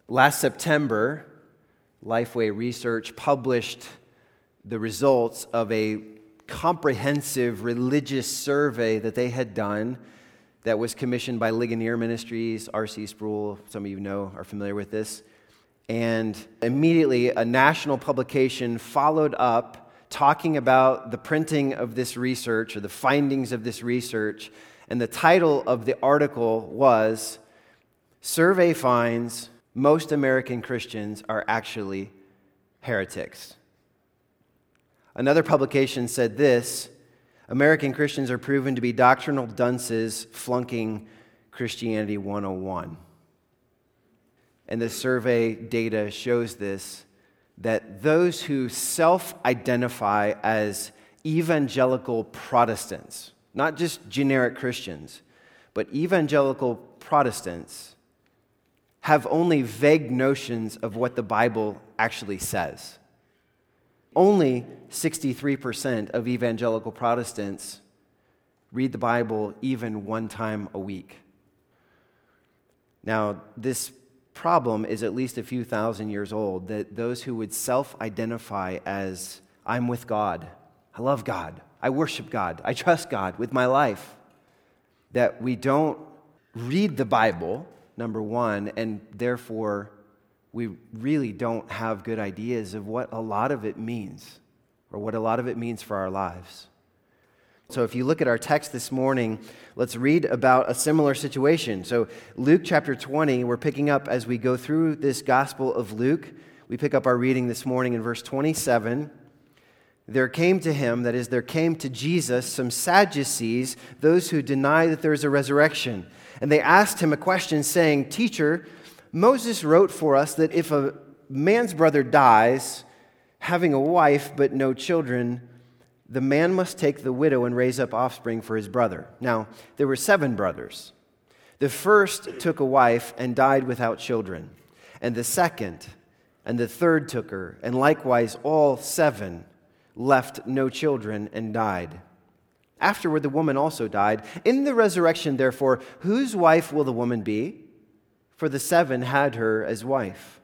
Last September, Lifeway Research published the results of a comprehensive religious survey that they had done that was commissioned by Ligonier Ministries, R.C. Sproul, some of you know, are familiar with this. And immediately a national publication followed up talking about the printing of this research or the findings of this research. And the title of the article was, "Survey Finds Most American Christians Are Actually Heretics." Another publication said this: "American Christians are proven to be doctrinal dunces flunking Christianity 101. And the survey data shows this, that those who self-identify as evangelical Protestants, not just generic Christians, but evangelical Protestants, have only vague notions of what the Bible actually says. Only 63% of evangelical Protestants read the Bible even one time a week." Now, this problem is at least a few thousand years old, that those who would self-identify as, "I'm with God, I love God, I worship God, I trust God with my life," that we don't read the Bible, number one, and therefore we really don't have good ideas of what a lot of it means, or what a lot of it means for our lives. So if you look at our text this morning, let's read about a similar situation. So Luke chapter 20, we're picking up as we go through this Gospel of Luke. We pick up our reading this morning in verse 27. "There came to him," that is, there came to Jesus, "some Sadducees, those who deny that there is a resurrection. And they asked him a question, saying, 'Teacher, Moses wrote for us that if a man's brother dies, having a wife but no children, the man must take the widow and raise up offspring for his brother.' Now, there were 7 brothers. The first took a wife and died without children. And the second and the third took her, and likewise all 7 left no children and died. Afterward, the woman also died. In the resurrection, therefore, whose wife will the woman be? For the 7 had her as wife."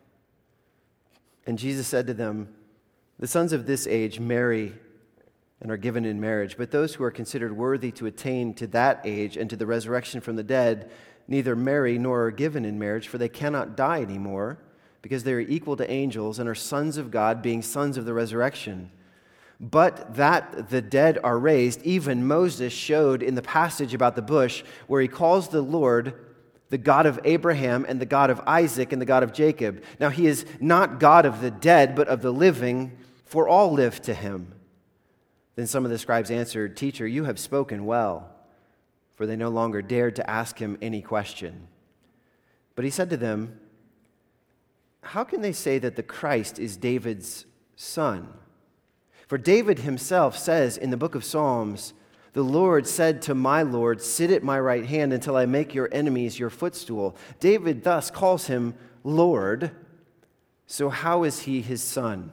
And Jesus said to them, "The sons of this age marry and are given in marriage, but those who are considered worthy to attain to that age and to the resurrection from the dead neither marry nor are given in marriage, for they cannot die anymore, because they are equal to angels and are sons of God, being sons of the resurrection. But that the dead are raised, even Moses showed in the passage about the bush, where he calls the Lord the God of Abraham and the God of Isaac and the God of Jacob. Now he is not God of the dead, but of the living, for all live to him." Then some of the scribes answered, "Teacher, you have spoken well," for they no longer dared to ask him any question. But he said to them, "How can they say that the Christ is David's son? For David himself says in the book of Psalms, 'The Lord said to my Lord, sit at my right hand until I make your enemies your footstool.' David thus calls him Lord. So how is he his son?"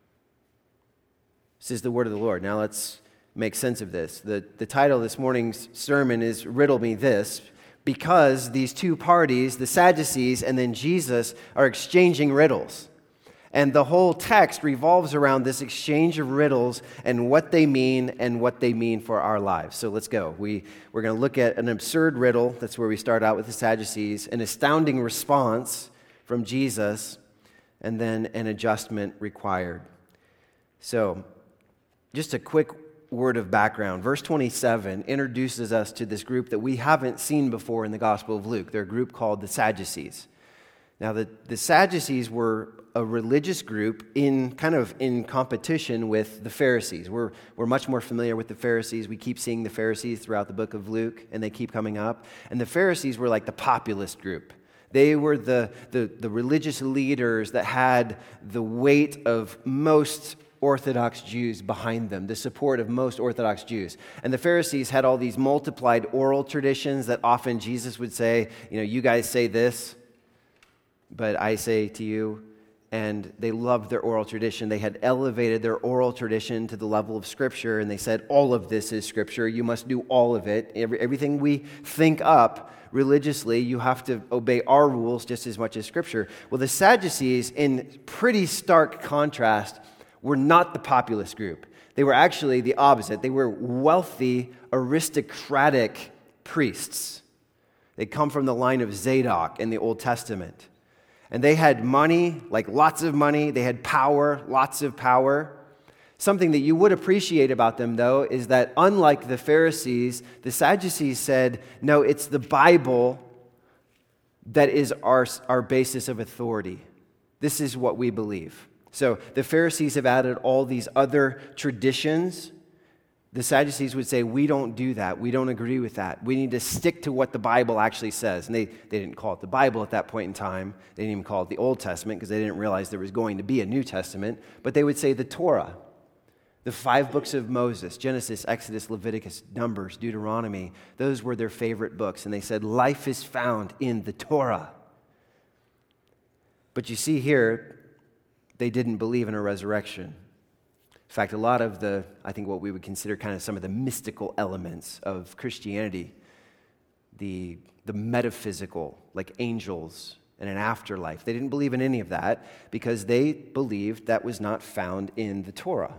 This is the word of the Lord. Now let's make sense of this. The title of this morning's sermon is "Riddle Me This," because these two parties, the Sadducees and then Jesus, are exchanging riddles. And the whole text revolves around this exchange of riddles and what they mean for our lives. So let's go. We're going to look at an absurd riddle. That's where we start out with the Sadducees. An astounding response from Jesus, and then an adjustment required. So, just a quick word of background. Verse 27 introduces us to this group that we haven't seen before in the Gospel of Luke. They're a group called the Sadducees. Now, the Sadducees were a religious group in competition with the Pharisees. We're much more familiar with the Pharisees. We keep seeing the Pharisees throughout the book of Luke, and they keep coming up. And the Pharisees were like the populist group. They were the religious leaders that had the weight of most Orthodox Jews behind them, the support of most Orthodox Jews. And the Pharisees had all these multiplied oral traditions that often Jesus would say, you guys say this, but I say to you. and they loved their oral tradition. They had elevated their oral tradition to the level of Scripture, and they said, all of this is Scripture. You must do all of it. Everything we think up religiously, you have to obey our rules just as much as Scripture. Well, the Sadducees, in pretty stark contrast, were not the populist group. They were actually the opposite. They were wealthy, aristocratic priests. They come from the line of Zadok in the Old Testament. And they had money, like lots of money. They had power, lots of power. Something that you would appreciate about them, though, is that unlike the Pharisees, the Sadducees said, no, it's the Bible that is our basis of authority. This is what we believe. So the Pharisees have added all these other traditions. The Sadducees would say, we don't do that. We don't agree with that. We need to stick to what the Bible actually says. And they didn't call it the Bible at that point in time. They didn't even call it the Old Testament because they didn't realize there was going to be a New Testament. But they would say the Torah, the 5 books of Moses, Genesis, Exodus, Leviticus, Numbers, Deuteronomy. Those were their favorite books. And they said, life is found in the Torah. But you see here, they didn't believe in a resurrection. In fact, a lot of I think what we would consider kind of some of the mystical elements of Christianity, the metaphysical, like angels and an afterlife, they didn't believe in any of that because they believed that was not found in the Torah.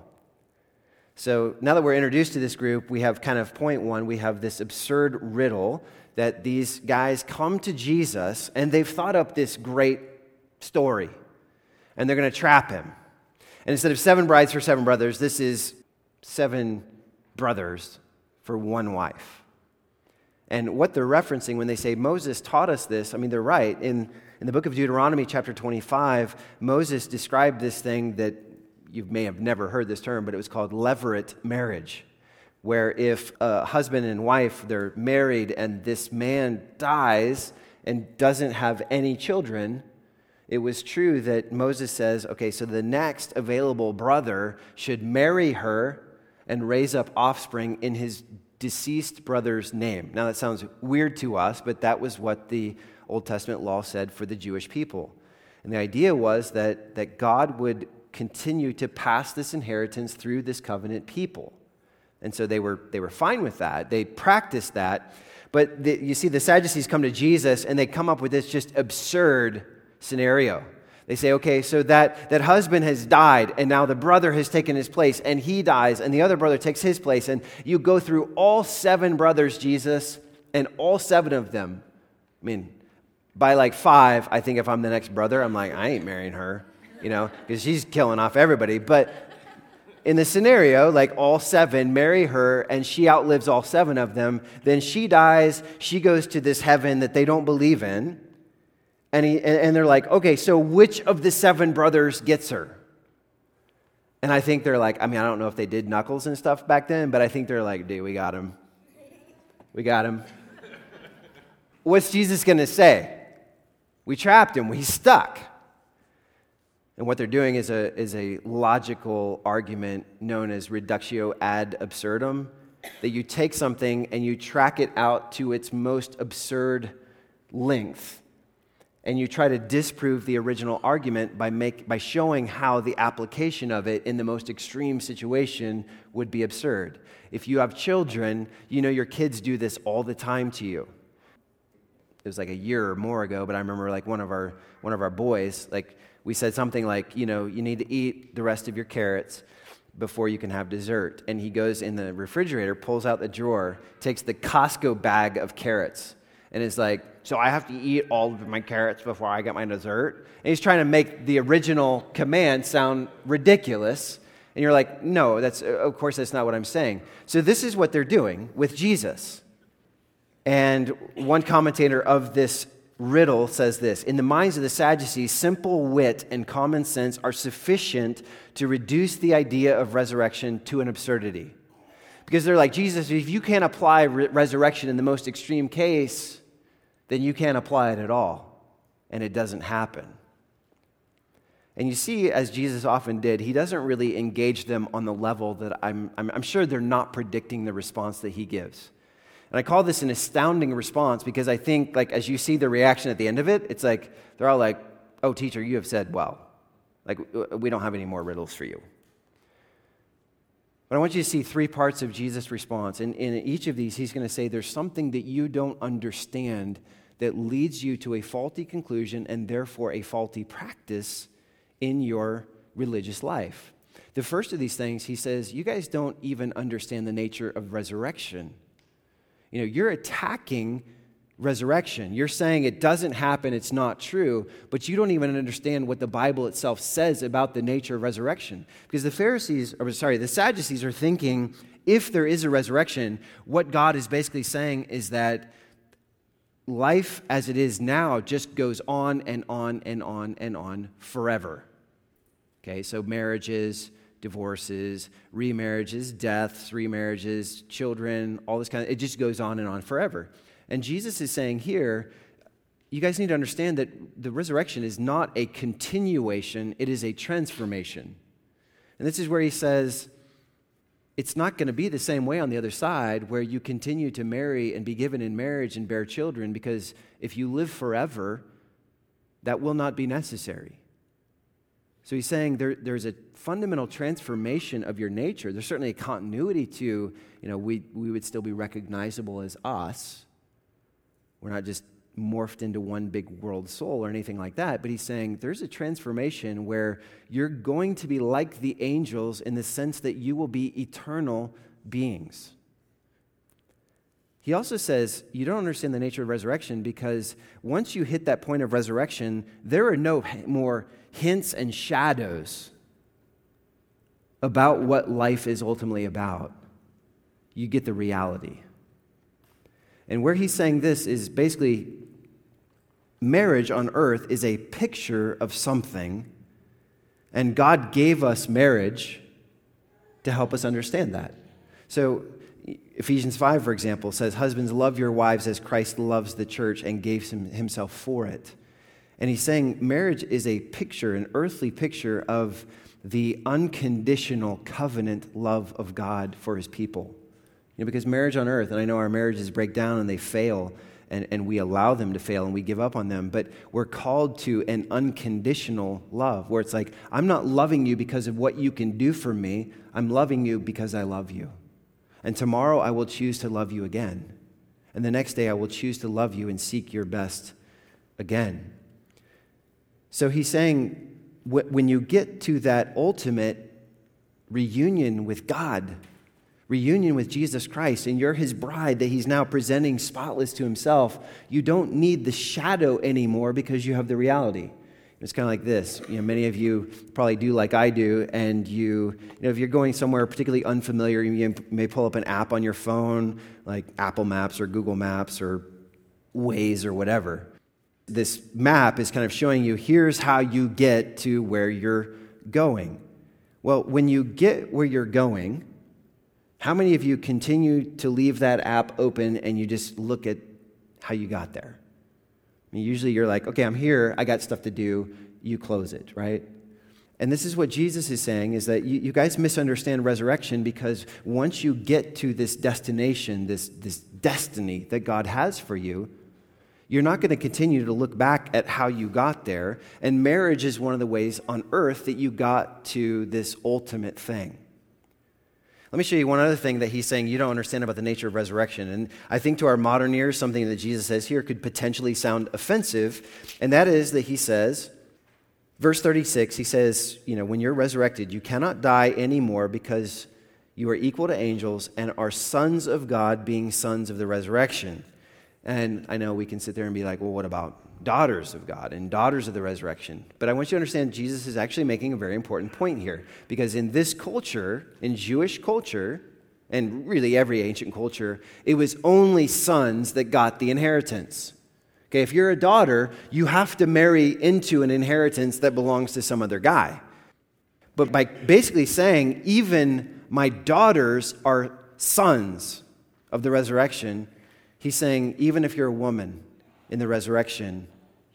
So now that we're introduced to this group, we have kind of point one, we have this absurd riddle that these guys come to Jesus and they've thought up this great story. And they're going to trap him. And instead of 7 brides for 7 brothers, this is 7 brothers for 1 wife. And what they're referencing when they say Moses taught us this, I mean, they're right. In the book of Deuteronomy, chapter 25, Moses described this thing that you may have never heard this term, but it was called levirate marriage, where if a husband and wife, they're married and this man dies and doesn't have any children, it was true that Moses says, okay, so the next available brother should marry her and raise up offspring in his deceased brother's name. Now that sounds weird to us, but that was what the Old Testament law said for the Jewish people. And the idea was that God would continue to pass this inheritance through this covenant people. And so they were fine with that. They practiced that. But you see, the Sadducees come to Jesus and they come up with this just absurd scenario. They say, okay, so that husband has died, and now the brother has taken his place, and he dies, and the other brother takes his place, and you go through all 7 brothers, Jesus, and all 7 of them. I mean, by like 5, I think if I'm the next brother, I'm like, I ain't marrying her, because she's killing off everybody. But in the scenario, like all 7 marry her, and she outlives all 7 of them, then she dies, she goes to this heaven that they don't believe in. And they're like, okay, so which of the 7 brothers gets her? And I think they're like, I mean, I don't know if they did knuckles and stuff back then, but I think they're like, dude, we got him. We got him. What's Jesus going to say? We trapped him. He's stuck. And what they're doing is a logical argument known as reductio ad absurdum, that you take something and you track it out to its most absurd length. And you try to disprove the original argument by showing how the application of it in the most extreme situation would be absurd. If you have children, your kids do this all the time to you. It was like a year or more ago, but I remember like one of our boys, like we said something like, you need to eat the rest of your carrots before you can have dessert. And he goes in the refrigerator, pulls out the drawer, takes the Costco bag of carrots, and is like, so I have to eat all of my carrots before I get my dessert? And he's trying to make the original command sound ridiculous. And you're like, no, of course that's not what I'm saying. So this is what they're doing with Jesus. And one commentator of this riddle says this: in the minds of the Sadducees, simple wit and common sense are sufficient to reduce the idea of resurrection to an absurdity. Because they're like, Jesus, if you can't apply resurrection in the most extreme case, then you can't apply it at all, and it doesn't happen. And you see, as Jesus often did, he doesn't really engage them on the level that I'm sure they're not predicting the response that he gives. And I call this an astounding response because I think, like, as you see the reaction at the end of it, it's like, they're all like, oh, teacher, you have said well. Like, we don't have any more riddles for you. But I want you to see three parts of Jesus' response. And in each of these, he's going to say there's something that you don't understand that leads you to a faulty conclusion and therefore a faulty practice in your religious life. The first of these things, he says, you guys don't even understand the nature of resurrection. You're attacking resurrection. You're saying it doesn't happen, it's not true, but you don't even understand what the Bible itself says about the nature of resurrection. Because the Sadducees are thinking, if there is a resurrection, what God is basically saying is that life as it is now just goes on and on and on and on forever. Okay, so marriages, divorces, remarriages, deaths, remarriages, children, all this it just goes on and on forever. And Jesus is saying here, you guys need to understand that the resurrection is not a continuation, it is a transformation. And this is where he says, it's not going to be the same way on the other side where you continue to marry and be given in marriage and bear children, because if you live forever, that will not be necessary. So he's saying there's a fundamental transformation of your nature. There's certainly a continuity to, we would still be recognizable as us. We're not just morphed into one big world soul or anything like that. But he's saying there's a transformation where you're going to be like the angels in the sense that you will be eternal beings. He also says you don't understand the nature of resurrection because once you hit that point of resurrection, there are no more hints and shadows about what life is ultimately about. You get the reality. And where he's saying this is basically marriage on earth is a picture of something, and God gave us marriage to help us understand that. So Ephesians 5, for example, says, husbands, love your wives as Christ loves the church and gave himself for it. And he's saying marriage is a picture, an earthly picture of the unconditional covenant love of God for his people. Because marriage on earth, and I know our marriages break down and they fail, and we allow them to fail and we give up on them, but we're called to an unconditional love where it's like, I'm not loving you because of what you can do for me, I'm loving you because I love you. And tomorrow I will choose to love you again. And the next day I will choose to love you and seek your best again. So he's saying, when you get to that ultimate reunion with God, reunion with Jesus Christ, and you're his bride that he's now presenting spotless to himself, you don't need the shadow anymore because you have the reality. It's kind of like this. Many of you probably do like I do, and if you're going somewhere particularly unfamiliar, you may pull up an app on your phone, like Apple Maps or Google Maps or Waze or whatever. This map is kind of showing you, here's how you get to where you're going. Well, when you get where you're going, how many of you continue to leave that app open and you just look at how you got there? Usually you're like, okay, I'm here, I got stuff to do, you close it, right? And this is what Jesus is saying, is that you guys misunderstand resurrection because once you get to this destination, this destiny that God has for you, you're not going to continue to look back at how you got there. And marriage is one of the ways on earth that you got to this ultimate thing. Let me show you one other thing that he's saying you don't understand about the nature of resurrection. And I think to our modern ears, something that Jesus says here could potentially sound offensive. And that is that he says, verse 36, he says, when you're resurrected, you cannot die anymore because you are equal to angels and are sons of God, being sons of the resurrection. And I know we can sit there and be like, well, what about daughters of God and daughters of the resurrection? But I want you to understand Jesus is actually making a very important point here, because in this culture, in Jewish culture, and really every ancient culture, it was only sons that got the inheritance. Okay, if you're a daughter, you have to marry into an inheritance that belongs to some other guy. But by basically saying, even my daughters are sons of the resurrection, he's saying, even if you're a woman in the resurrection,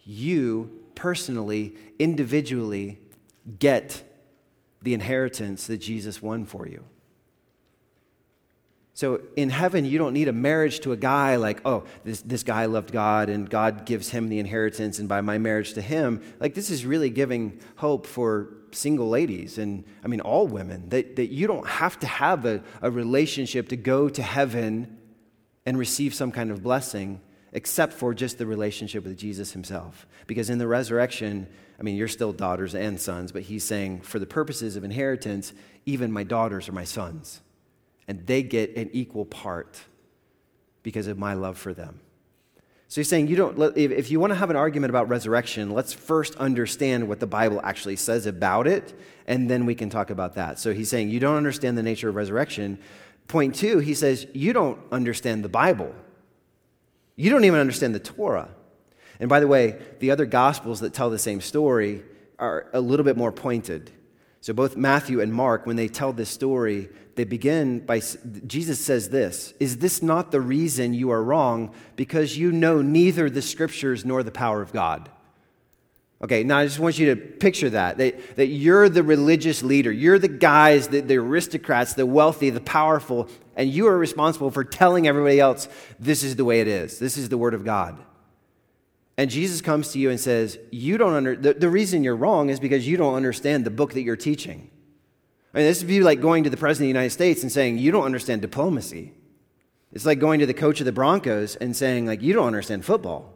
you personally, individually get the inheritance that Jesus won for you. So in heaven, you don't need a marriage to a guy like, oh, this guy loved God and God gives him the inheritance, and by my marriage to him, like this is really giving hope for single ladies and I mean all women, that you don't have to have a relationship to go to heaven and receive some kind of blessing except for just the relationship with Jesus himself. Because in the resurrection, I mean, you're still daughters and sons, but he's saying for the purposes of inheritance, even my daughters are my sons. And they get an equal part because of my love for them. So he's saying, if you want to have an argument about resurrection, let's first understand what the Bible actually says about it, and then we can talk about that. So he's saying, you don't understand the nature of resurrection. Point two, he says, you don't understand the Bible. You don't even understand the Torah. And by the way, the other Gospels that tell the same story are a little bit more pointed. So both Matthew and Mark, when they tell this story, they begin by, Jesus says this, is this not the reason you are wrong? Because you know neither the Scriptures nor the power of God. Okay, now I just want you to picture that you're the religious leader. You're the guys, the aristocrats, the wealthy, the powerful, and you are responsible for telling everybody else, this is the way it is. This is the Word of God. And Jesus comes to you and says, the reason you're wrong is because you don't understand the book that you're teaching. I mean, this would be like going to the President of the United States and saying, you don't understand diplomacy. It's like going to the coach of the Broncos and saying, like, you don't understand football.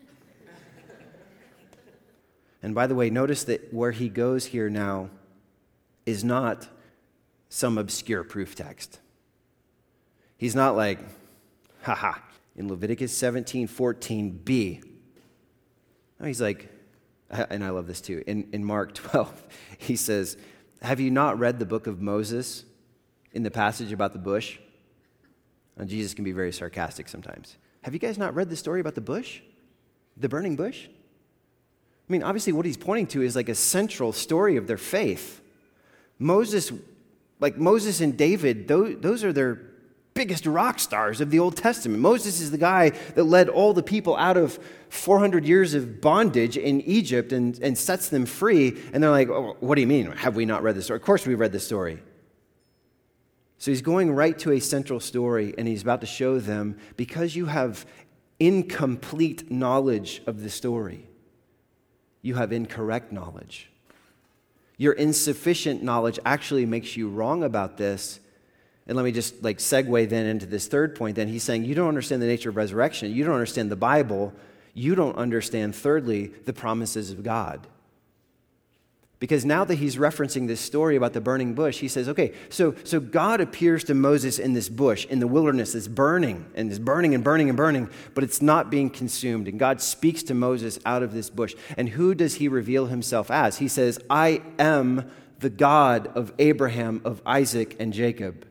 And by the way, notice that where he goes here now is not some obscure proof text. He's not like, in Leviticus 17:14b. No, he's like, and I love this too, in Mark 12, he says, have you not read the book of Moses in the passage about the bush? And Jesus can be very sarcastic sometimes. Have you guys not read the story about the bush? The burning bush? I mean, obviously what he's pointing to is like a central story of their faith. Moses and David, those are their biggest rock stars of the Old Testament. Moses is the guy that led all the people out of 400 years of bondage in Egypt and sets them free. And they're like, oh, what do you mean? Have we not read the story? Of course we read the story. So he's going right to a central story, and he's about to show them, because you have incomplete knowledge of the story, you have incorrect knowledge. Your insufficient knowledge actually makes you wrong about this. And let me just segue then into this third point. Then he's saying, you don't understand the nature of resurrection. You don't understand the Bible. You don't understand, thirdly, the promises of God. Because now that he's referencing this story about the burning bush, he says, okay, so God appears to Moses in this bush, in the wilderness, that's burning, and it's burning and burning and burning, but it's not being consumed. And God speaks to Moses out of this bush. And who does he reveal himself as? He says, I am the God of Abraham, of Isaac, and Jacob.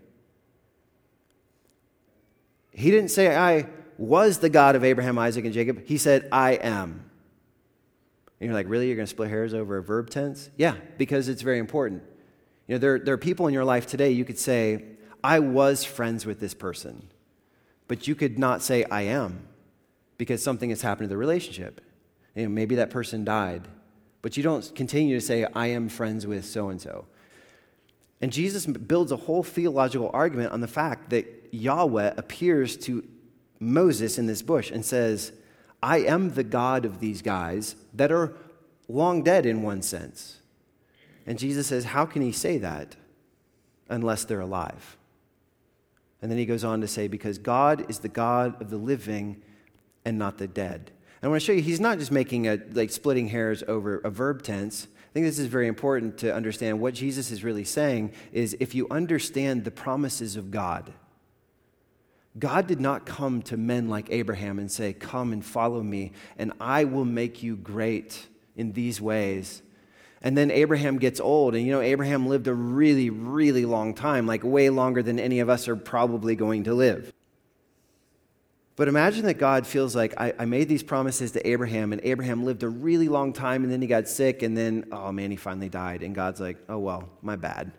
He didn't say, I was the God of Abraham, Isaac, and Jacob. He said, I am. And you're like, really? You're going to split hairs over a verb tense? Yeah, because it's very important. You know, there are people in your life today, you could say, I was friends with this person. But you could not say, I am, because something has happened to the relationship. You know, maybe that person died. But you don't continue to say, I am friends with so-and-so. And Jesus builds a whole theological argument on the fact that Yahweh appears to Moses in this bush and says, I am the God of these guys that are long dead in one sense. And Jesus says, how can he say that unless they're alive? And then he goes on to say, because God is the God of the living and not the dead. And I want to show you, he's not just making splitting hairs over a verb tense. I think this is very important to understand. What Jesus is really saying is, if you understand the promises of God, God did not come to men like Abraham and say, come and follow me, and I will make you great in these ways. And then Abraham gets old, and Abraham lived a really, really long time, like way longer than any of us are probably going to live. But imagine that God feels like, I made these promises to Abraham, and Abraham lived a really long time, and then he got sick, and then, oh man, he finally died. And God's like, oh well, my bad.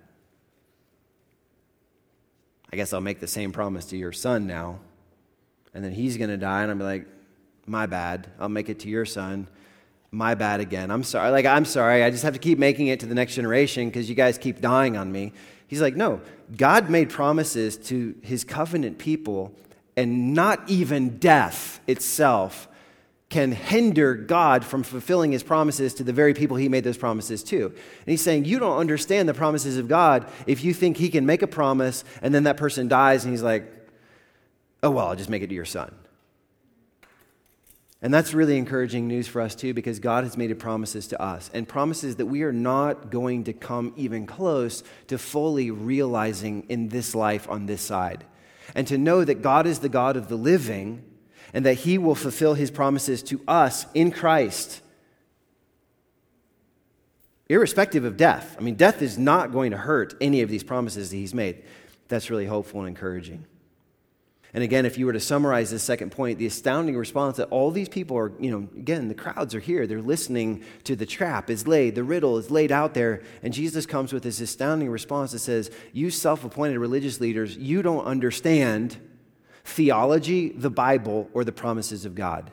I guess I'll make the same promise to your son now. And then he's going to die, and I'll be like, my bad. I'll make it to your son. My bad again. I'm sorry. I'm sorry. I just have to keep making it to the next generation because you guys keep dying on me. He's like, no, God made promises to his covenant people, and not even death itself can hinder God from fulfilling his promises to the very people he made those promises to. And he's saying, you don't understand the promises of God if you think he can make a promise and then that person dies and he's like, oh, well, I'll just make it to your son. And that's really encouraging news for us too, because God has made promises to us, and promises that we are not going to come even close to fully realizing in this life on this side. And to know that God is the God of the living, and that he will fulfill his promises to us in Christ, irrespective of death. I mean, death is not going to hurt any of these promises that he's made. That's really hopeful and encouraging. And again, if you were to summarize this second point, the astounding response that all these people are, again, the crowds are here. They're listening to the trap is laid, the riddle is laid out there. And Jesus comes with this astounding response that says, you self-appointed religious leaders, you don't understand theology, the Bible, or the promises of God.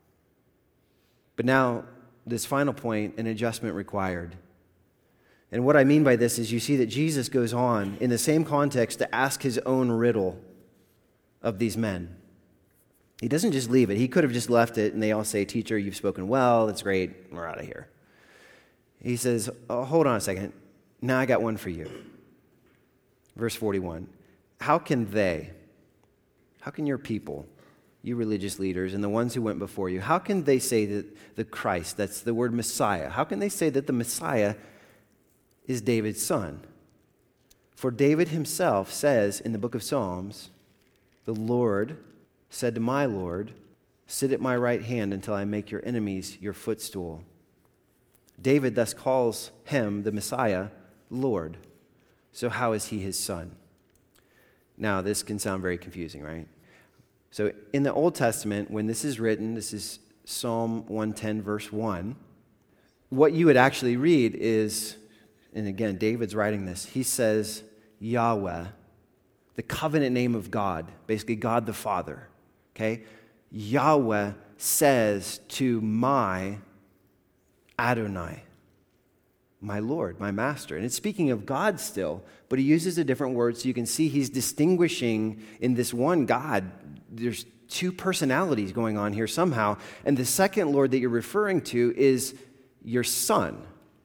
But now, this final point, an adjustment required. And what I mean by this is you see that Jesus goes on in the same context to ask his own riddle of these men. He doesn't just leave it. He could have just left it and they all say, teacher, you've spoken well, that's great, we're out of here. He says, oh, hold on a second, now I got one for you. Verse 41, how can your people, you religious leaders and the ones who went before you, how can they say that the Christ, that's the word Messiah, how can they say that the Messiah is David's son? For David himself says in the book of Psalms, the Lord said to my Lord, sit at my right hand until I make your enemies your footstool. David thus calls him, the Messiah, Lord. So how is he his son? Now, this can sound very confusing, right? So in the Old Testament, when this is written, this is Psalm 110, verse 1, what you would actually read is, and again, David's writing this, he says, Yahweh, the covenant name of God, basically God the Father, okay? Yahweh says to my Adonai, my Lord, my Master. And it's speaking of God still, but he uses a different word so you can see he's distinguishing in this one God. There's two personalities going on here somehow. And the second Lord that you're referring to is your son.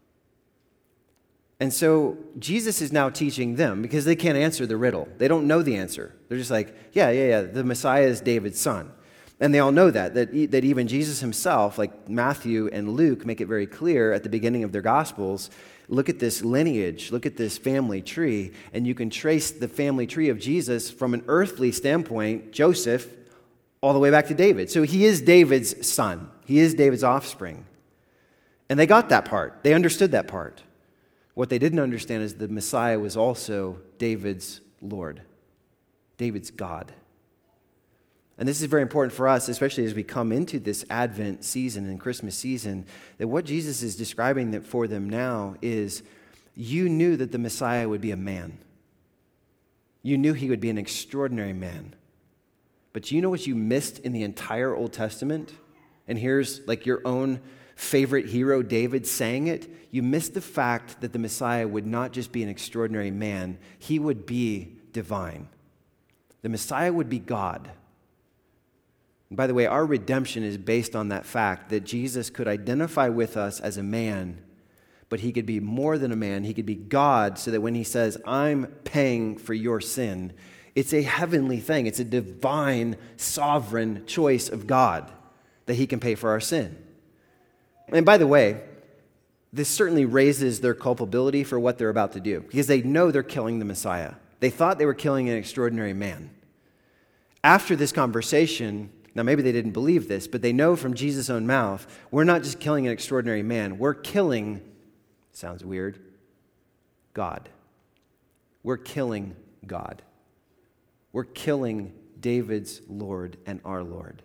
And so Jesus is now teaching them because they can't answer the riddle. They don't know the answer. They're just like, yeah, the Messiah is David's son. And they all know that even Jesus himself, like Matthew and Luke, make it very clear at the beginning of their Gospels, look at this lineage, look at this family tree, and you can trace the family tree of Jesus from an earthly standpoint, Joseph, all the way back to David. So he is David's son. He is David's offspring. And they got that part. They understood that part. What they didn't understand is the Messiah was also David's Lord, David's God. And this is very important for us, especially as we come into this Advent season and Christmas season, that what Jesus is describing for them now is you knew that the Messiah would be a man. You knew he would be an extraordinary man. But you know what you missed in the entire Old Testament? And here's like your own favorite hero, David, saying it. You missed the fact that the Messiah would not just be an extraordinary man, he would be divine. The Messiah would be God. And by the way, our redemption is based on that fact that Jesus could identify with us as a man, but he could be more than a man. He could be God, so that when he says, I'm paying for your sin, it's a heavenly thing. It's a divine, sovereign choice of God that he can pay for our sin. And by the way, this certainly raises their culpability for what they're about to do, because they know they're killing the Messiah. They thought they were killing an extraordinary man. After this conversation, now maybe they didn't believe this, but they know from Jesus' own mouth, we're not just killing an extraordinary man, we're killing, sounds weird, God. We're killing God. We're killing David's Lord and our Lord.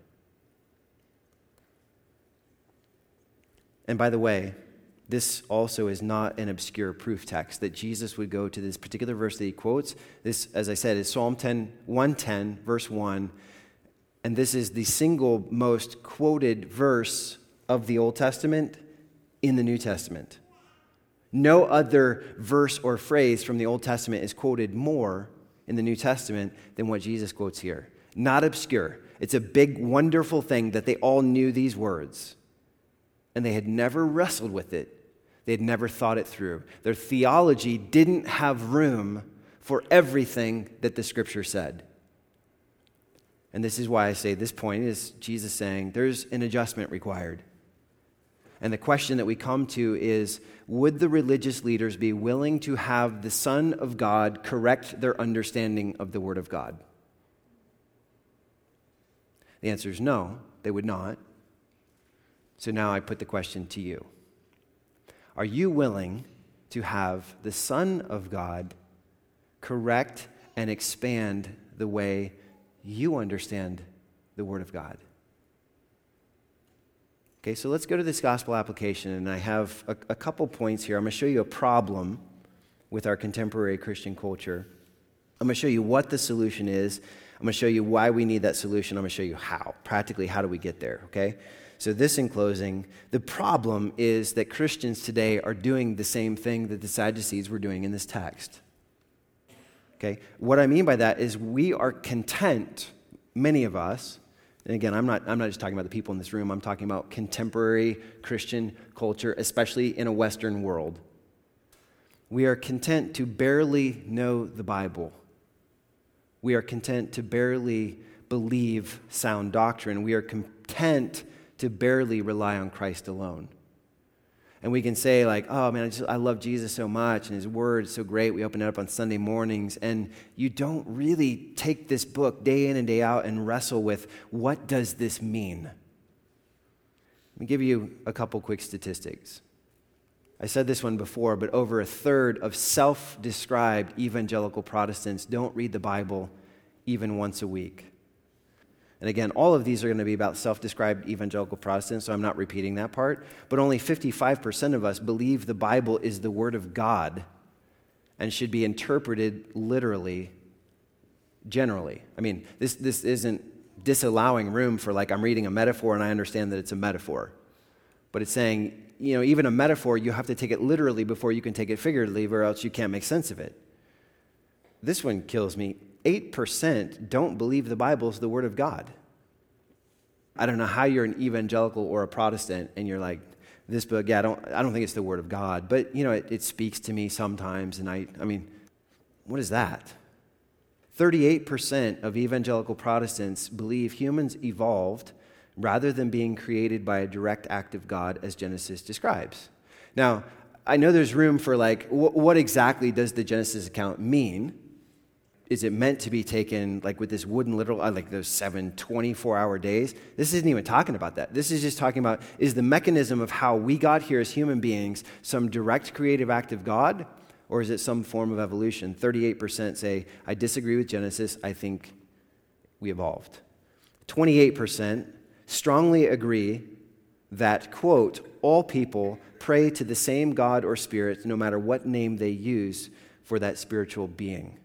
And by the way, this also is not an obscure proof text that Jesus would go to this particular verse that he quotes. This, as I said, is Psalm 110, verse 1. And this is the single most quoted verse of the Old Testament in the New Testament. No other verse or phrase from the Old Testament is quoted more in the New Testament than what Jesus quotes here. Not obscure. It's a big, wonderful thing that they all knew these words, and they had never wrestled with it. They had never thought it through. Their theology didn't have room for everything that the Scripture said. And this is why I say this point is Jesus saying there's an adjustment required. And the question that we come to is, would the religious leaders be willing to have the Son of God correct their understanding of the Word of God? The answer is no, they would not. So now I put the question to you. Are you willing to have the Son of God correct and expand the way you understand the Word of God? Okay, so let's go to this gospel application, and I have a couple points here. I'm going to show you a problem with our contemporary Christian culture. I'm going to show you what the solution is. I'm going to show you why we need that solution. I'm going to show you how. Practically, how do we get there, okay? So this in closing, the problem is that Christians today are doing the same thing that the Sadducees were doing in this text. Okay? What I mean by that is we are content, many of us, and again, I'm not just talking about the people in this room, I'm talking about contemporary Christian culture, especially in a Western world. We are content to barely know the Bible. We are content to barely believe sound doctrine. We are content to barely rely on Christ alone. And we can say like, oh man, I love Jesus so much and his word is so great. We open it up on Sunday mornings, and you don't really take this book day in and day out and wrestle with, what does this mean? Let me give you a couple quick statistics. I said this one before, but over a third of self-described evangelical Protestants don't read the Bible even once a week. And again, all of these are going to be about self-described evangelical Protestants, so I'm not repeating that part. But only 55% of us believe the Bible is the Word of God and should be interpreted literally, generally. I mean, this isn't disallowing room for like I'm reading a metaphor and I understand that it's a metaphor. But it's saying, even a metaphor, you have to take it literally before you can take it figuratively, or else you can't make sense of it. This one kills me. 8% don't believe the Bible is the Word of God. I don't know how you're an evangelical or a Protestant and you're like, this book, I don't think it's the Word of God, but it speaks to me sometimes, and I mean, what is that? 38% of evangelical Protestants believe humans evolved rather than being created by a direct act of God as Genesis describes. Now, I know there's room for like, what exactly does the Genesis account mean? Is it meant to be taken like with this wooden literal, like those 7 24-hour days? This isn't even talking about that. This is just talking about, is the mechanism of how we got here as human beings some direct creative act of God, or is it some form of evolution? 38% say, I disagree with Genesis, I think we evolved. 28% strongly agree that, quote, all people pray to the same God or spirit no matter what name they use for that spiritual being.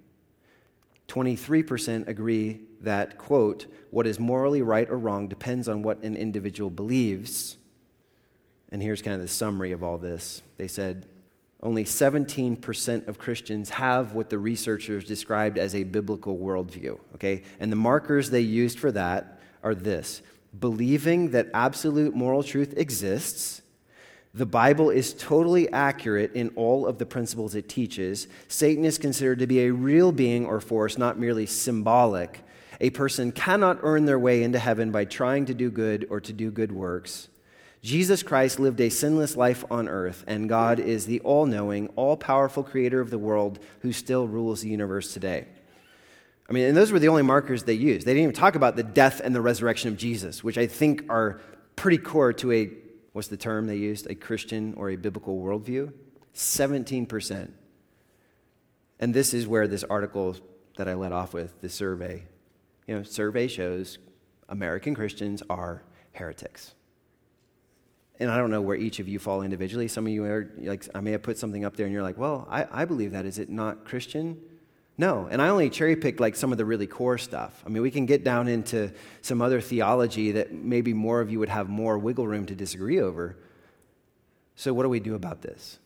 23% agree that, quote, what is morally right or wrong depends on what an individual believes. And here's kind of the summary of all this. They said only 17% of Christians have what the researchers described as a biblical worldview, okay? And the markers they used for that are this: believing that absolute moral truth exists, the Bible is totally accurate in all of the principles it teaches, Satan is considered to be a real being or force, not merely symbolic, a person cannot earn their way into heaven by trying to do good or to do good works, Jesus Christ lived a sinless life on earth, and God is the all-knowing, all-powerful creator of the world who still rules the universe today. I mean, and those were the only markers they used. They didn't even talk about the death and the resurrection of Jesus, which I think are pretty core to a, what's the term they used, a Christian or a biblical worldview? 17%. And this is where this article that I led off with, the survey, survey shows American Christians are heretics. And I don't know where each of you fall individually. Some of you are like, I may have put something up there and you're like, well, I believe that. Is it not Christian? No. And I only cherry picked like some of the really core stuff. I mean, we can get down into some other theology that maybe more of you would have more wiggle room to disagree over. So what do we do about this?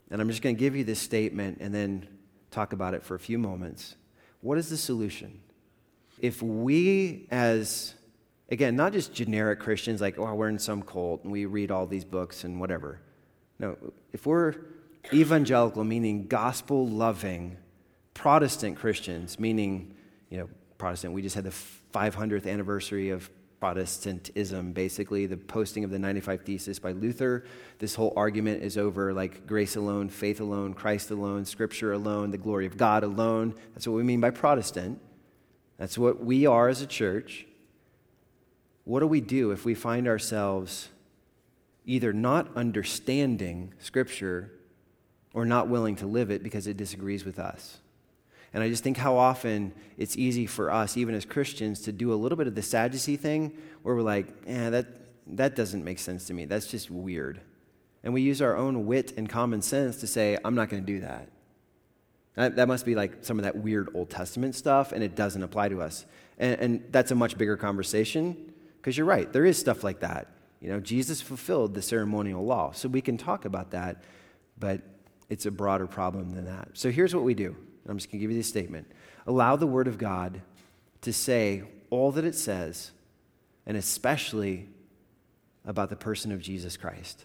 And I'm just going to give you this statement and then talk about it for a few moments. What is the solution? If we as, again, not just generic Christians like, oh, we're in some cult and we read all these books and whatever. No, if we're evangelical, meaning gospel-loving Protestant Christians, meaning, Protestant, we just had the 500th anniversary of Protestantism, basically, the posting of the 95 Thesis by Luther. This whole argument is over grace alone, faith alone, Christ alone, Scripture alone, the glory of God alone. That's what we mean by Protestant. That's what we are as a church. What do we do if we find ourselves either not understanding Scripture or not willing to live it because it disagrees with us? And I just think how often it's easy for us, even as Christians, to do a little bit of the Sadducee thing where we're like, that doesn't make sense to me. That's just weird. And we use our own wit and common sense to say, I'm not going to do that. That must be like some of that weird Old Testament stuff, and it doesn't apply to us. And that's a much bigger conversation, because you're right, there is stuff like that. Jesus fulfilled the ceremonial law, so we can talk about that, but it's a broader problem than that. So here's what we do. I'm just going to give you this statement. Allow the Word of God to say all that it says, and especially about the person of Jesus Christ.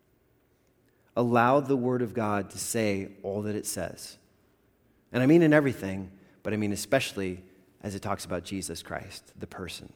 Allow the Word of God to say all that it says. And I mean in everything, but I mean especially as it talks about Jesus Christ, the person.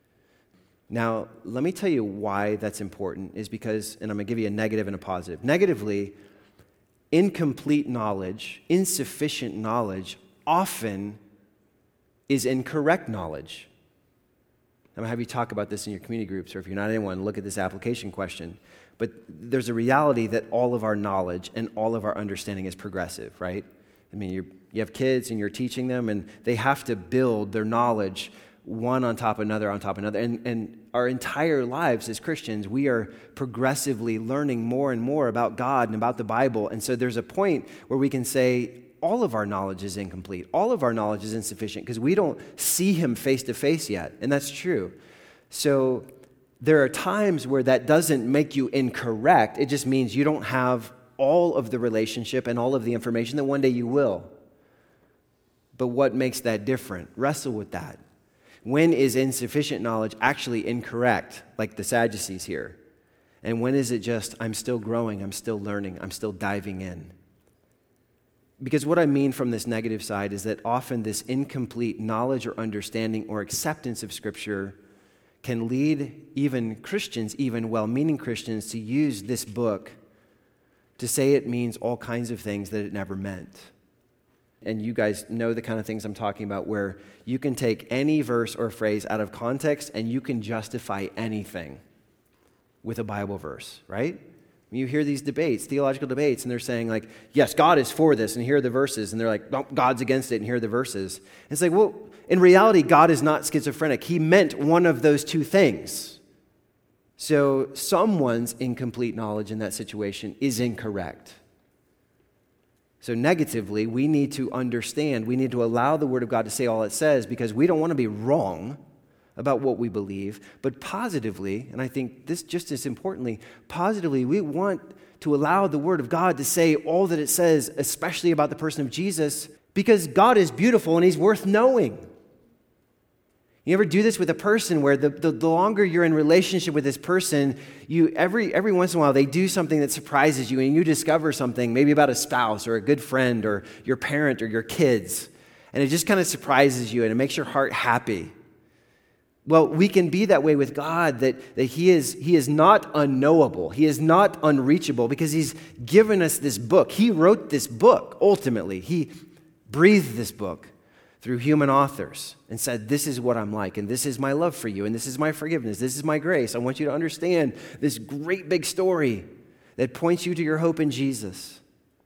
Now, let me tell you why that's important, is because, and I'm going to give you a negative and a positive. Negatively, incomplete knowledge, insufficient knowledge, often is incorrect knowledge. I'm going to have you talk about this in your community groups, or if you're not in one, look at this application question. But there's a reality that all of our knowledge and all of our understanding is progressive, right? I mean, you have kids and you're teaching them, and they have to build their knowledge one on top of another on top of another. And our entire lives as Christians, we are progressively learning more and more about God and about the Bible. And so there's a point where we can say all of our knowledge is incomplete. All of our knowledge is insufficient because we don't see Him face to face yet. And that's true. So there are times where that doesn't make you incorrect. It just means you don't have all of the relationship and all of the information that one day you will. But what makes that different? Wrestle with that. When is insufficient knowledge actually incorrect, like the Sadducees here? And when is it just, I'm still growing, I'm still learning, I'm still diving in? Because what I mean from this negative side is that often this incomplete knowledge or understanding or acceptance of Scripture can lead even Christians, even well-meaning Christians, to use this book to say it means all kinds of things that it never meant. And you guys know the kind of things I'm talking about, where you can take any verse or phrase out of context and you can justify anything with a Bible verse, right? You hear these debates, theological debates, and they're saying like, yes, God is for this, and here are the verses. And they're like, no, God's against it, and here are the verses. And it's like, well, in reality, God is not schizophrenic. He meant one of those two things. So someone's incomplete knowledge in that situation is incorrect. So negatively, we need to understand, we need to allow the Word of God to say all it says, because we don't want to be wrong about what we believe. But positively, and I think this just as importantly, positively, we want to allow the Word of God to say all that it says, especially about the person of Jesus, because God is beautiful and He's worth knowing. You ever do this with a person where the longer you're in relationship with this person, you every once in a while they do something that surprises you, and you discover something maybe about a spouse or a good friend or your parent or your kids, and it just kind of surprises you and it makes your heart happy. Well, we can be that way with God, that He is not unknowable. He is not unreachable because He's given us this book. He wrote this book, ultimately. He breathed this book through human authors and said, this is what I'm like, and this is my love for you, and this is my forgiveness, this is my grace. I want you to understand this great big story that points you to your hope in Jesus.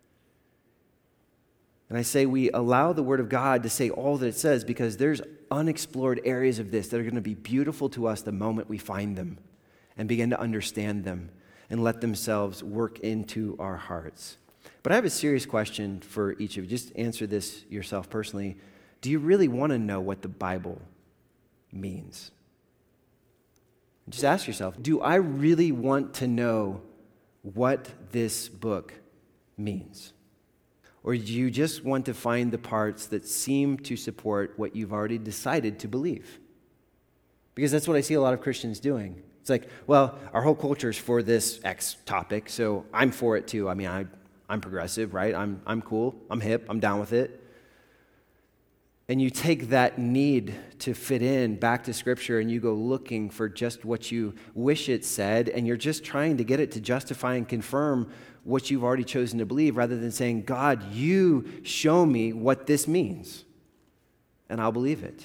And I say we allow the Word of God to say all that it says because there's unexplored areas of this that are going to be beautiful to us the moment we find them and begin to understand them and let themselves work into our hearts. But I have a serious question for each of you. Just answer this yourself personally. Do you really want to know what the Bible means? Just ask yourself, do I really want to know what this book means? Or do you just want to find the parts that seem to support what you've already decided to believe? Because that's what I see a lot of Christians doing. It's like, well, our whole culture is for this X topic, so I'm for it too. I mean, I'm progressive, right? I'm cool, I'm hip, I'm down with it. And you take that need to fit in back to Scripture and you go looking for just what you wish it said, and you're just trying to get it to justify and confirm what you've already chosen to believe, rather than saying, God, you show me what this means, and I'll believe it.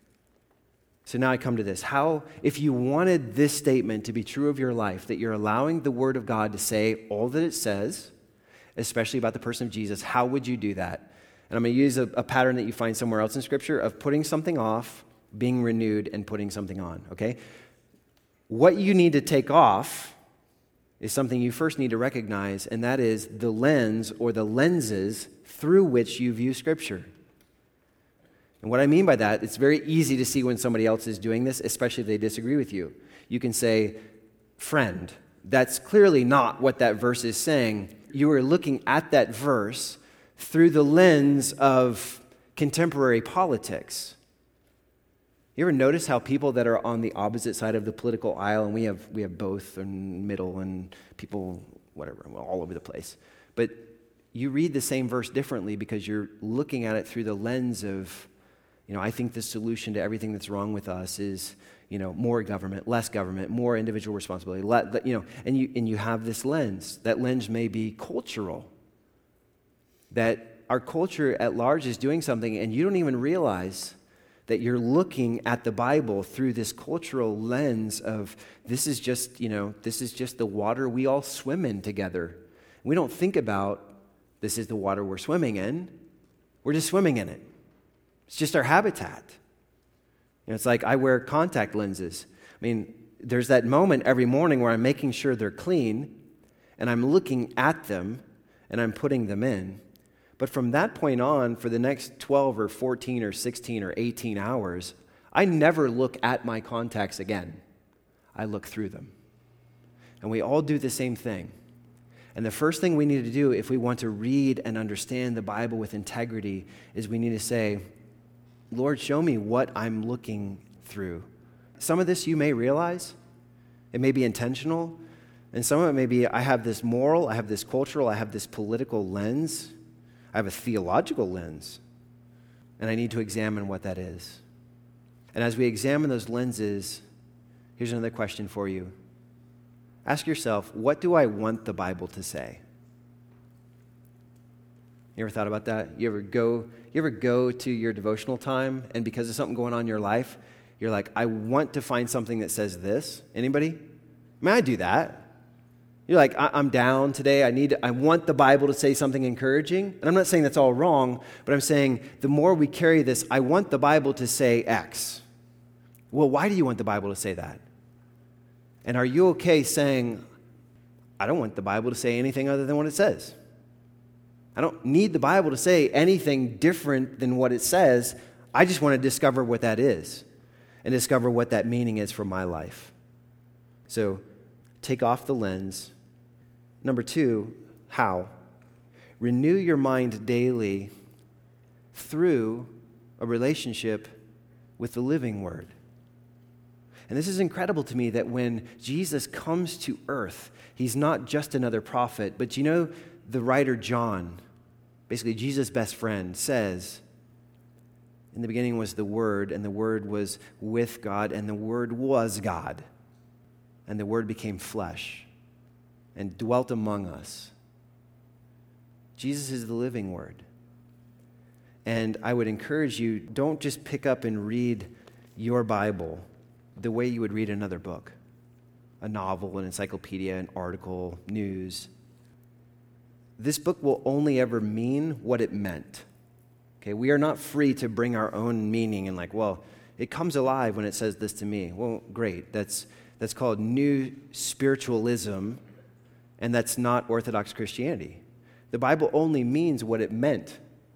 So now I come to this. How, if you wanted this statement to be true of your life, that you're allowing the Word of God to say all that it says, especially about the person of Jesus, how would you do that? And I'm going to use a pattern that you find somewhere else in Scripture of putting something off, being renewed, and putting something on, okay? What you need to take off is something you first need to recognize, and that is the lens or the lenses through which you view Scripture. And what I mean by that, it's very easy to see when somebody else is doing this, especially if they disagree with you. You can say, friend, that's clearly not what that verse is saying. You are looking at that verse through the lens of contemporary politics. You ever notice how people that are on the opposite side of the political aisle, and we have both and middle and people, whatever, all over the place, but you read the same verse differently because you're looking at it through the lens of, I think the solution to everything that's wrong with us is, more government, less government, more individual responsibility, and you have this lens. That lens may be cultural. That our culture at large is doing something, and you don't even realize that you're looking at the Bible through this cultural lens of this is just the water we all swim in together. We don't think about this is the water we're swimming in. We're just swimming in it. It's just our habitat. It's like I wear contact lenses. I mean, there's that moment every morning where I'm making sure they're clean, and I'm looking at them, and I'm putting them in. But from that point on, for the next 12 or 14 or 16 or 18 hours, I never look at my contacts again. I look through them. And we all do the same thing. And the first thing we need to do if we want to read and understand the Bible with integrity is we need to say, Lord, show me what I'm looking through. Some of this you may realize. It may be intentional. And some of it may be I have this moral, I have this cultural, I have this political lens. I have a theological lens, and I need to examine what that is. And as we examine those lenses, here's another question for you. Ask yourself, what do I want the Bible to say? You ever thought about that? You ever go to your devotional time, and because of something going on in your life, you're like, I want to find something that says this. Anybody? I mean, I do that. You're like, I'm down today. I want the Bible to say something encouraging. And I'm not saying that's all wrong, but I'm saying the more we carry this, I want the Bible to say X. Well, why do you want the Bible to say that? And are you okay saying, I don't want the Bible to say anything other than what it says? I don't need the Bible to say anything different than what it says. I just want to discover what that is and discover what that meaning is for my life. So take off the lens. Number 2, how? Renew your mind daily through a relationship with the living Word. And this is incredible to me that when Jesus comes to earth, he's not just another prophet, but the writer John, basically Jesus' best friend, says, in the beginning was the Word, and the Word was with God, and the Word was God. And the Word became flesh and dwelt among us. Jesus is the living Word. And I would encourage you, don't just pick up and read your Bible the way you would read another book, a novel, an encyclopedia, an article, news. This book will only ever mean what it meant. Okay, we are not free to bring our own meaning and it comes alive when it says this to me. Well, great. That's called new spiritualism, and that's not Orthodox Christianity. The Bible only means what it meant.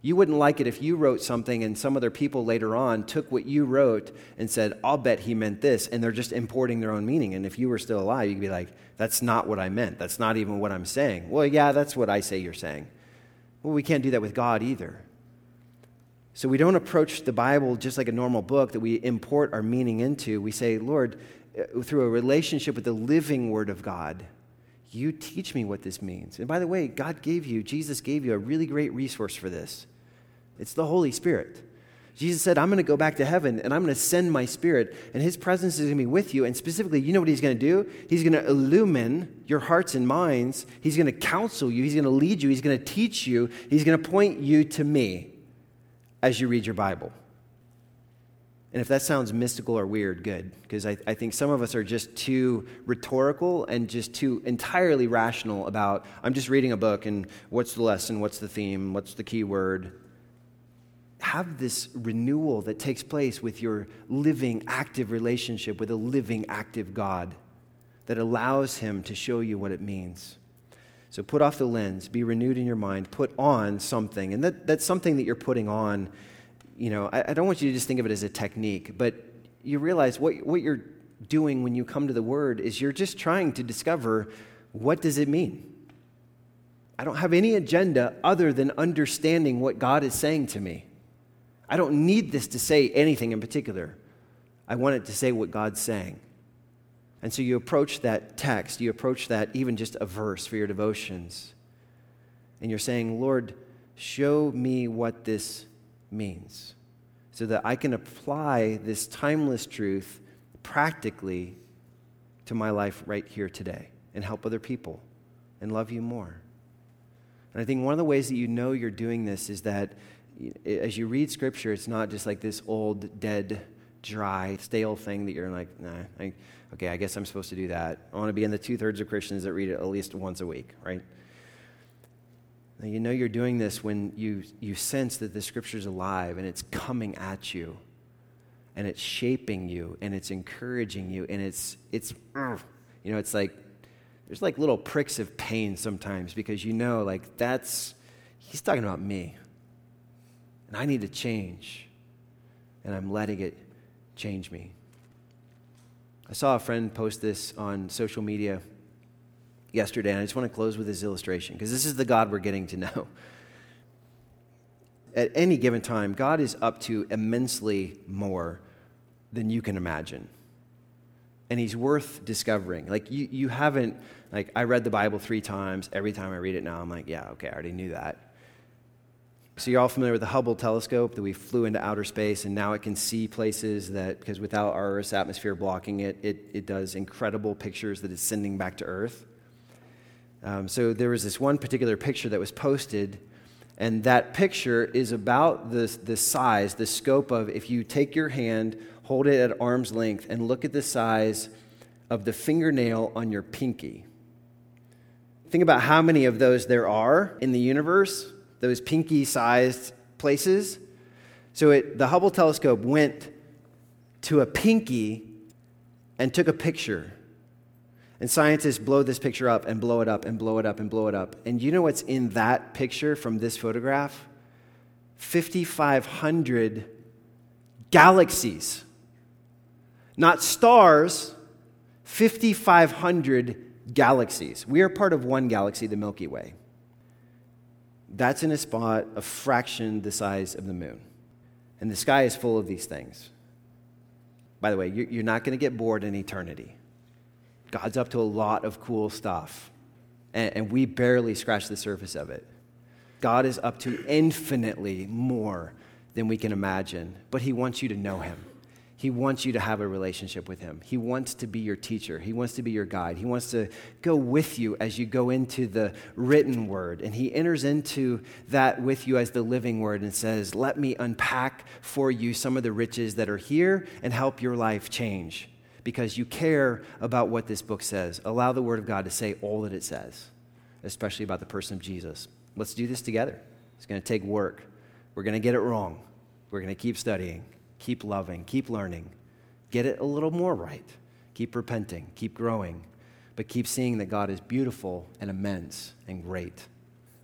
You wouldn't like it if you wrote something and some other people later on took what you wrote and said, I'll bet he meant this, and they're just importing their own meaning. And if you were still alive, you could be like, that's not what I meant. That's not even what I'm saying. Well, yeah, that's what I say you're saying. Well, we can't do that with God either. So we don't approach the Bible just like a normal book that we import our meaning into. We say, Lord, through a relationship with the living Word of God, you teach me what this means. And by the way, Jesus gave you a really great resource for this. It's the Holy Spirit. Jesus said, I'm going to go back to heaven and I'm going to send my Spirit, and his presence is going to be with you. And specifically, you know what he's going to do? He's going to illumine your hearts and minds. He's going to counsel you. He's going to lead you. He's going to teach you. He's going to point you to me as you read your Bible. And if that sounds mystical or weird, good, because I think some of us are just too rhetorical and just too entirely rational about, I'm just reading a book and what's the lesson, what's the theme, what's the key word. Have this renewal that takes place with your living, active relationship with a living, active God that allows him to show you what it means. So put off the lens, be renewed in your mind, put on something. And that's something that you're putting on. You know, I don't want you to just think of it as a technique, but you realize what you're doing when you come to the Word is you're just trying to discover, what does it mean? I don't have any agenda other than understanding what God is saying to me. I don't need this to say anything in particular. I want it to say what God's saying. And so you approach that text, you approach that even just a verse for your devotions, and you're saying, Lord, show me what this means so that I can apply this timeless truth practically to my life right here today and help other people and love you more. And I think one of the ways that you know you're doing this is that as you read Scripture, it's not just like this old, dead, dry, stale thing that you're like, okay, I guess I'm supposed to do that. I want to be in the 2/3 of Christians that read it at least once a week, right? Now, you know you're doing this when you sense that the Scripture's alive and it's coming at you and it's shaping you and it's encouraging you and it's like there's like little pricks of pain sometimes because you know like he's talking about me and I need to change and I'm letting it change me. I saw a friend post this on social media yesterday, and I just want to close with this illustration because this is the God we're getting to know. At any given time, God is up to immensely more than you can imagine. And he's worth discovering. Like you haven't, like I read the Bible 3 times. Every time I read it now, I'm like, yeah, okay, I already knew that. So you're all familiar with the Hubble telescope that we flew into outer space, and now it can see places that, because without our Earth's atmosphere blocking it, it does incredible pictures that it's sending back to Earth. So there was this one particular picture that was posted, and that picture is about the size, the scope of, if you take your hand, hold it at arm's length, and look at the size of the fingernail on your pinky. Think about how many of those there are in the universe, those pinky-sized places. So the Hubble telescope went to a pinky and took a picture. And scientists blow this picture up and blow it up and blow it up and blow it up. And you know what's in that picture from this photograph? 5,500 galaxies. Not stars, 5,500 galaxies. We are part of one galaxy, the Milky Way. That's in a spot a fraction the size of the moon. And the sky is full of these things. By the way, you're not going to get bored in eternity. God's up to a lot of cool stuff, and we barely scratch the surface of it. God is up to infinitely more than we can imagine, but he wants you to know him. He wants you to have a relationship with him. He wants to be your teacher. He wants to be your guide. He wants to go with you as you go into the written word, and he enters into that with you as the living word and says, let me unpack for you some of the riches that are here and help your life change. Because you care about what this book says. Allow the Word of God to say all that it says, especially about the person of Jesus. Let's do this together. It's going to take work. We're going to get it wrong. We're going to keep studying, keep loving, keep learning. Get it a little more right. Keep repenting, keep growing, but keep seeing that God is beautiful and immense and great.